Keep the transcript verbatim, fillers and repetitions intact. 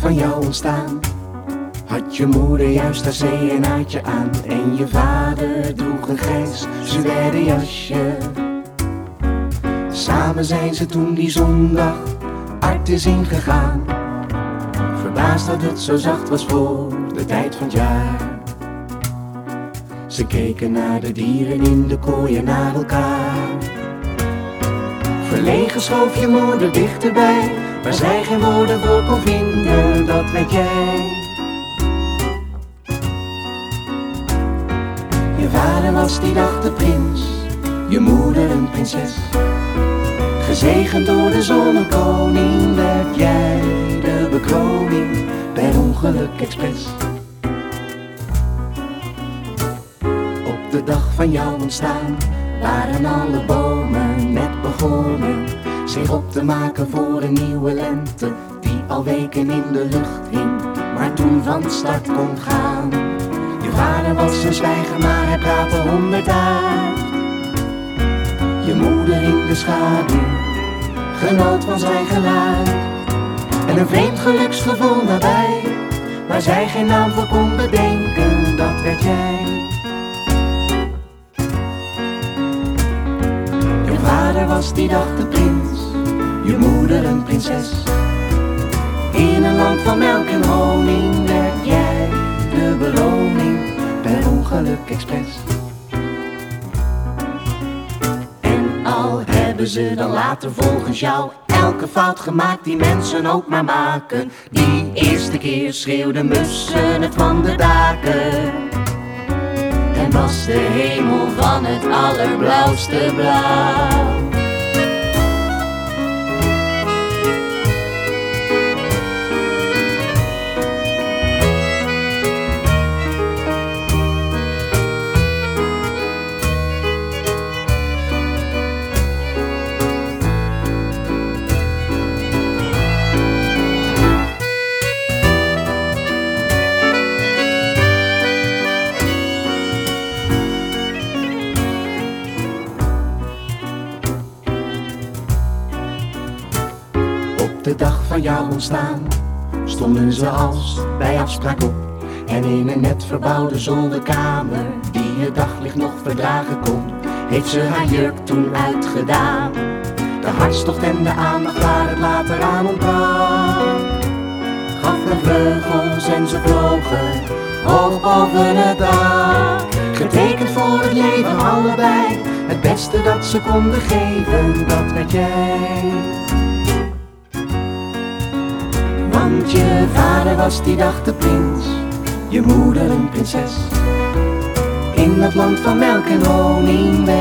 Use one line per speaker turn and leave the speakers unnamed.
van jouw ontstaan had je moeder juist haar zeeënaadje aan en je vader droeg een grijs suède jasje. Samen zijn ze toen die zondag Art is ingegaan, verbaasd dat het zo zacht was voor de tijd van het jaar. Ze keken naar de dieren in de kooien naar elkaar. Verlegen schoof je moeder dichterbij, waar zij geen woorden voor kon vinden, dat werd jij. Je vader was die dag de prins, je moeder een prinses. Gezegend door de zonnekoning werd jij de bekroning per ongeluk expres. Op de dag van jouw ontstaan waren alle bomen net begonnen zich op te maken voor een nieuwe lente die al weken in de lucht hing, maar toen van start kon gaan. Je vader was een zwijger, maar hij praatte honderd uit. Je moeder in de schaduw genoot van zijn geluid en een vreemd geluksgevoel nabij, waar zij geen naam voor kon bedenken, dat werd jij. Je vader was die dag de prins, je moeder een prinses. In een land van melk en honing werd jij de beloning per ongeluk expres. En al hebben ze dan later volgens jou elke fout gemaakt die mensen ook maar maken, die eerste keer schreeuwden mussen het van de daken en was de hemel van het allerblauwste blauw. De dag van jouw ontstaan stonden ze als bij afspraak op en in een net verbouwde zolderkamer die het daglicht nog verdragen kon, heeft ze haar jurk toen uitgedaan. De hartstocht en de aandacht waar het later aan ontbrak gaf haar vleugels en ze vlogen hoog boven het dak. Getekend voor het leven allebei, het beste dat ze konden geven, dat werd jij. Want je vader was die dag de prins, je moeder een prinses. In dat land van melk en honing